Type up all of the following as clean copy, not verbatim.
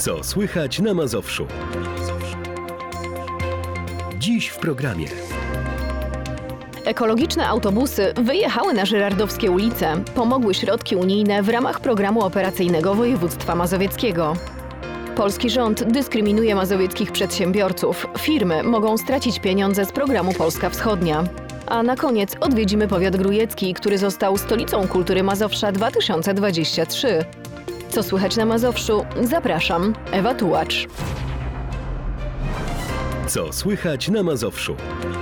Co słychać na Mazowszu? Dziś w programie. Ekologiczne autobusy wyjechały na żyrardowskie ulice. Pomogły środki unijne w ramach programu operacyjnego województwa mazowieckiego. Polski rząd dyskryminuje mazowieckich przedsiębiorców. Firmy mogą stracić pieniądze z programu Polska Wschodnia. A na koniec odwiedzimy powiat grójecki, który został stolicą kultury Mazowsza 2023. Co słychać na Mazowszu? Zapraszam, Ewa Tułacz. Co słychać na Mazowszu?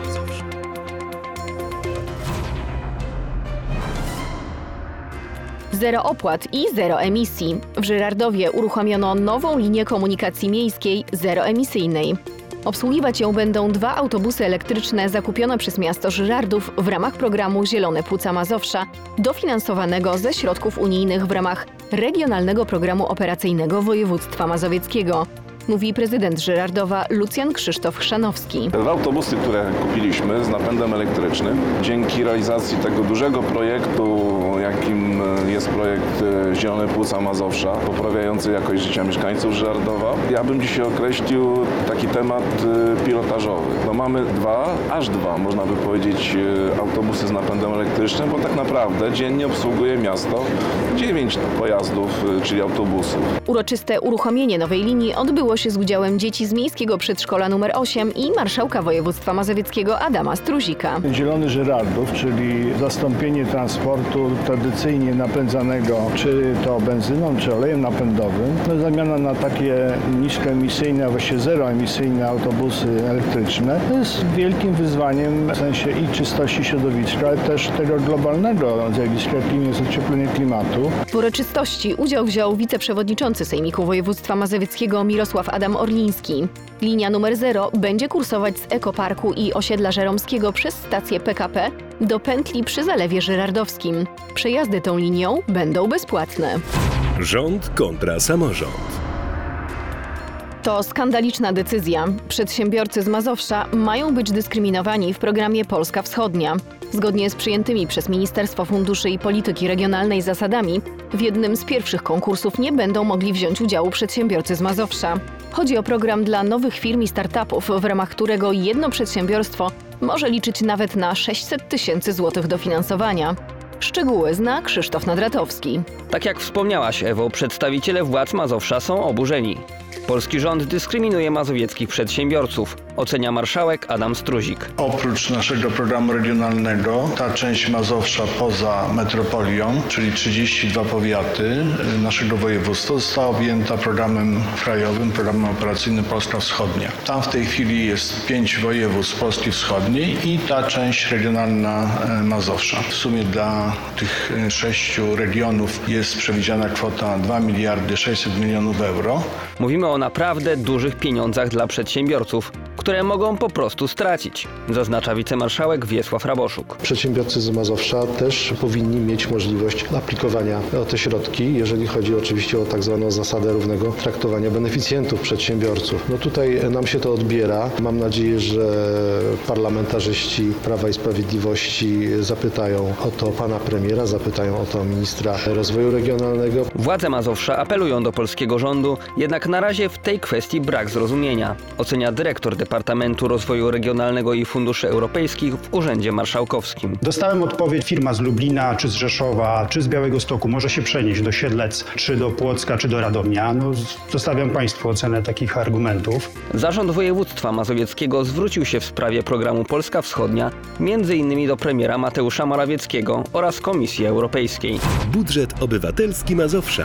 Zero opłat i zero emisji. W Żyrardowie uruchomiono nową linię komunikacji miejskiej zeroemisyjnej. Obsługiwać ją będą 2 autobusy elektryczne zakupione przez miasto Żyrardów w ramach programu Zielone Płuca Mazowsza, dofinansowanego ze środków unijnych w ramach Regionalnego Programu Operacyjnego Województwa Mazowieckiego. Mówi prezydent Żyrardowa Lucjan Krzysztof Chrzanowski. 2 autobusy, które kupiliśmy z napędem elektrycznym, dzięki realizacji tego dużego projektu, jakim jest projekt Zielone Płuca Mazowsza, poprawiający jakość życia mieszkańców Żyrardowa, ja bym dzisiaj określił taki temat pilotażowy. No mamy aż dwa, można by powiedzieć, autobusy z napędem elektrycznym, bo tak naprawdę dziennie obsługuje miasto 9 pojazdów, czyli autobusów. Uroczyste uruchomienie nowej linii odbyło się z udziałem dzieci z Miejskiego Przedszkola nr 8 i marszałka województwa mazowieckiego Adama Struzika. Zielony Żyrardów, czyli zastąpienie transportu tradycyjnie napędzanego czy to benzyną, czy olejem napędowym, zamiana na takie niskoemisyjne, a właściwie zeroemisyjne autobusy elektryczne, to jest wielkim wyzwaniem w sensie i czystości środowiska, ale też tego globalnego zjawiska, jakim jest ocieplenie klimatu. W uroczystości udział wziął wiceprzewodniczący Sejmiku Województwa Mazowieckiego Mirosław Adam Orliński. Linia numer 0 będzie kursować z Ekoparku i osiedla Żeromskiego przez stację PKP do pętli przy Zalewie Żyrardowskim. Przejazdy tą linią będą bezpłatne. Rząd kontra samorząd. To skandaliczna decyzja. Przedsiębiorcy z Mazowsza mają być dyskryminowani w programie Polska Wschodnia. Zgodnie z przyjętymi przez Ministerstwo Funduszy i Polityki Regionalnej zasadami, w jednym z pierwszych konkursów nie będą mogli wziąć udziału przedsiębiorcy z Mazowsza. Chodzi o program dla nowych firm i startupów, w ramach którego jedno przedsiębiorstwo może liczyć nawet na 600 000 złotych dofinansowania. Szczegóły zna Krzysztof Nadratowski. Tak jak wspomniałaś, Ewo, przedstawiciele władz Mazowsza są oburzeni. Polski rząd dyskryminuje mazowieckich przedsiębiorców, ocenia marszałek Adam Struzik. Oprócz naszego programu regionalnego, ta część Mazowsza poza metropolią, czyli 32 powiaty naszego województwa, została objęta programem krajowym, programem operacyjnym Polska Wschodnia. Tam w tej chwili jest 5 województw Polski Wschodniej i ta część regionalna Mazowsza. W sumie dla tych 6 regionów jest przewidziana kwota 2 600 000 000 euro. Mówimy o naprawdę dużych pieniądzach dla przedsiębiorców, które mogą po prostu stracić, zaznacza wicemarszałek Wiesław Raboszuk. Przedsiębiorcy z Mazowsza też powinni mieć możliwość aplikowania o te środki, jeżeli chodzi oczywiście o tak zwaną zasadę równego traktowania beneficjentów, przedsiębiorców. No tutaj nam się to odbiera. Mam nadzieję, że parlamentarzyści Prawa i Sprawiedliwości zapytają o to pana premiera, zapytają o to ministra rozwoju regionalnego. Władze Mazowsza apelują do polskiego rządu, jednak na razie w tej kwestii brak zrozumienia, ocenia dyrektor Departamentu Rozwoju Regionalnego i Funduszy Europejskich w Urzędzie Marszałkowskim. Dostałem odpowiedź, firma z Lublina, czy z Rzeszowa, czy z Białegostoku może się przenieść do Siedlec, czy do Płocka, czy do Radomia. Zostawiam Państwu ocenę takich argumentów. Zarząd Województwa Mazowieckiego zwrócił się w sprawie programu Polska Wschodnia m.in. do premiera Mateusza Morawieckiego oraz Komisji Europejskiej. Budżet obywatelski Mazowsza.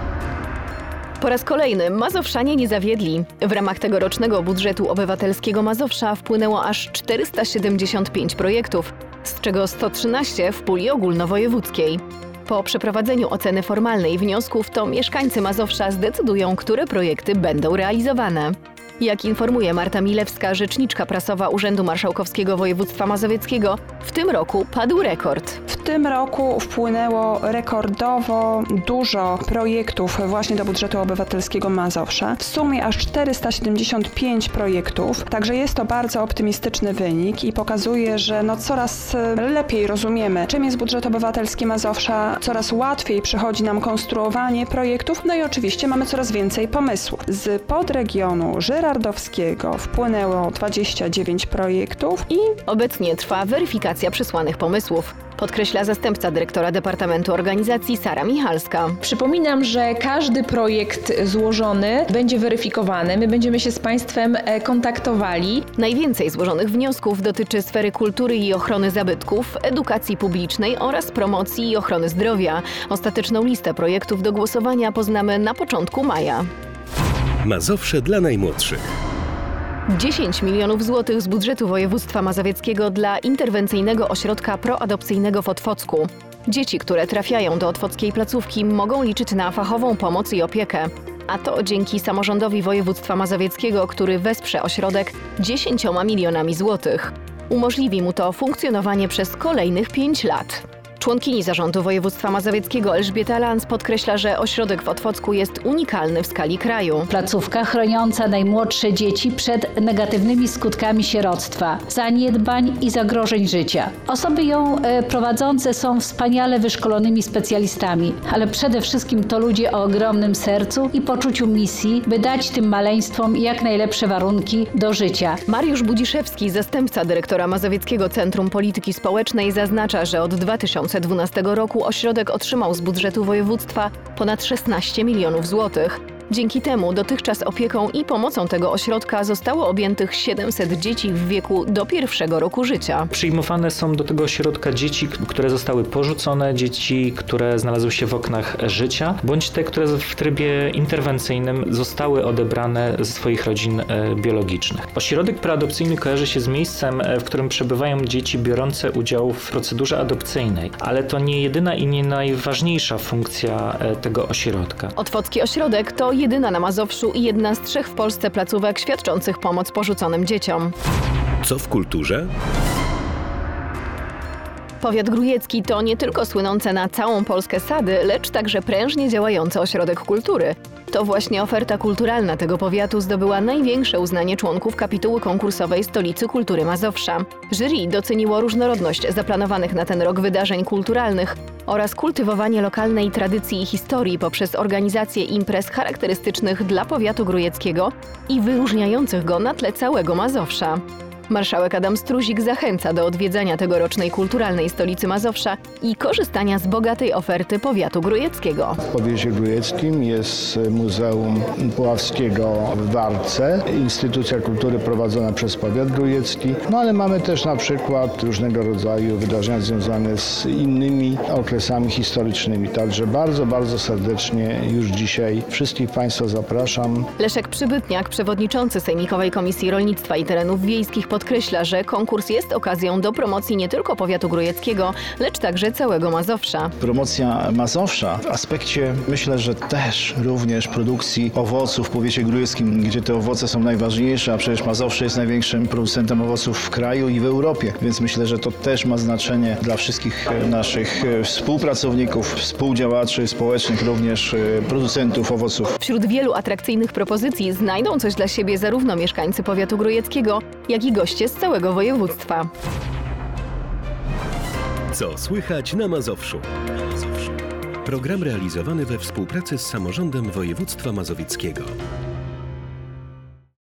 Po raz kolejny Mazowszanie nie zawiedli. W ramach tegorocznego budżetu obywatelskiego Mazowsza wpłynęło aż 475 projektów, z czego 113 w puli ogólnowojewódzkiej. Po przeprowadzeniu oceny formalnej wniosków to mieszkańcy Mazowsza zdecydują, które projekty będą realizowane. Jak informuje Marta Milewska, rzeczniczka prasowa Urzędu Marszałkowskiego Województwa Mazowieckiego, w tym roku padł rekord. W tym roku wpłynęło rekordowo dużo projektów właśnie do budżetu obywatelskiego Mazowsza. W sumie aż 475 projektów, także jest to bardzo optymistyczny wynik i pokazuje, że coraz lepiej rozumiemy, czym jest budżet obywatelski Mazowsza, coraz łatwiej przychodzi nam konstruowanie projektów, no i oczywiście mamy coraz więcej pomysłów. Z podregionu żyrardowskiego wpłynęło 29 projektów i obecnie trwa weryfikacja przesłanych pomysłów, podkreśla zastępca dyrektora Departamentu Organizacji Sara Michalska. Przypominam, że każdy projekt złożony będzie weryfikowany. My będziemy się z Państwem kontaktowali. Najwięcej złożonych wniosków dotyczy sfery kultury i ochrony zabytków, edukacji publicznej oraz promocji i ochrony zdrowia. Ostateczną listę projektów do głosowania poznamy na początku maja. Mazowsze dla najmłodszych. 10 milionów złotych z budżetu województwa mazowieckiego dla interwencyjnego ośrodka proadopcyjnego w Otwocku. Dzieci, które trafiają do otwockiej placówki, mogą liczyć na fachową pomoc i opiekę. A to dzięki samorządowi województwa mazowieckiego, który wesprze ośrodek 10 milionami złotych. Umożliwi mu to funkcjonowanie przez kolejnych 5 lat. Członkini zarządu województwa mazowieckiego Elżbieta Lanz podkreśla, że ośrodek w Otwocku jest unikalny w skali kraju. Placówka chroniąca najmłodsze dzieci przed negatywnymi skutkami sieroctwa, zaniedbań i zagrożeń życia. Osoby ją prowadzące są wspaniale wyszkolonymi specjalistami, ale przede wszystkim to ludzie o ogromnym sercu i poczuciu misji, by dać tym maleństwom jak najlepsze warunki do życia. Mariusz Budziszewski, zastępca dyrektora Mazowieckiego Centrum Polityki Społecznej, zaznacza, że od 2012 roku ośrodek otrzymał z budżetu województwa ponad 16 milionów złotych. Dzięki temu dotychczas opieką i pomocą tego ośrodka zostało objętych 700 dzieci w wieku do 1. roku życia. Przyjmowane są do tego ośrodka dzieci, które zostały porzucone, dzieci, które znalazły się w oknach życia, bądź te, które w trybie interwencyjnym zostały odebrane ze swoich rodzin biologicznych. Ośrodek preadopcyjny kojarzy się z miejscem, w którym przebywają dzieci biorące udział w procedurze adopcyjnej, ale to nie jedyna i nie najważniejsza funkcja tego ośrodka. Otwocki ośrodek to jedyna na Mazowszu i jedna z 3 w Polsce placówek świadczących pomoc porzuconym dzieciom. Co w kulturze? Powiat grójecki to nie tylko słynące na całą Polskę sady, lecz także prężnie działający ośrodek kultury. To właśnie oferta kulturalna tego powiatu zdobyła największe uznanie członków kapituły konkursowej Stolicy Kultury Mazowsza. Jury doceniło różnorodność zaplanowanych na ten rok wydarzeń kulturalnych oraz kultywowanie lokalnej tradycji i historii poprzez organizację imprez charakterystycznych dla powiatu grójeckiego i wyróżniających go na tle całego Mazowsza. Marszałek Adam Struzik zachęca do odwiedzania tegorocznej kulturalnej stolicy Mazowsza i korzystania z bogatej oferty powiatu grójeckiego. W powiecie grójeckim jest Muzeum Puławskiego w Warce, instytucja kultury prowadzona przez powiat grójecki, ale mamy też na przykład różnego rodzaju wydarzenia związane z innymi okresami historycznymi. Także bardzo, bardzo serdecznie już dzisiaj wszystkich Państwa zapraszam. Leszek Przybytniak, przewodniczący Sejmikowej Komisji Rolnictwa i Terenów Wiejskich, podkreśla, że konkurs jest okazją do promocji nie tylko powiatu grójeckiego, lecz także całego Mazowsza. Promocja Mazowsza w aspekcie, myślę, że też również produkcji owoców w powiecie grójeckim, gdzie te owoce są najważniejsze, a przecież Mazowsze jest największym producentem owoców w kraju i w Europie, więc myślę, że to też ma znaczenie dla wszystkich naszych współpracowników, współdziałaczy społecznych, również producentów owoców. Wśród wielu atrakcyjnych propozycji znajdą coś dla siebie zarówno mieszkańcy powiatu grójeckiego, jak i goście z całego województwa. Co słychać na Mazowszu? Program realizowany we współpracy z samorządem województwa mazowieckiego.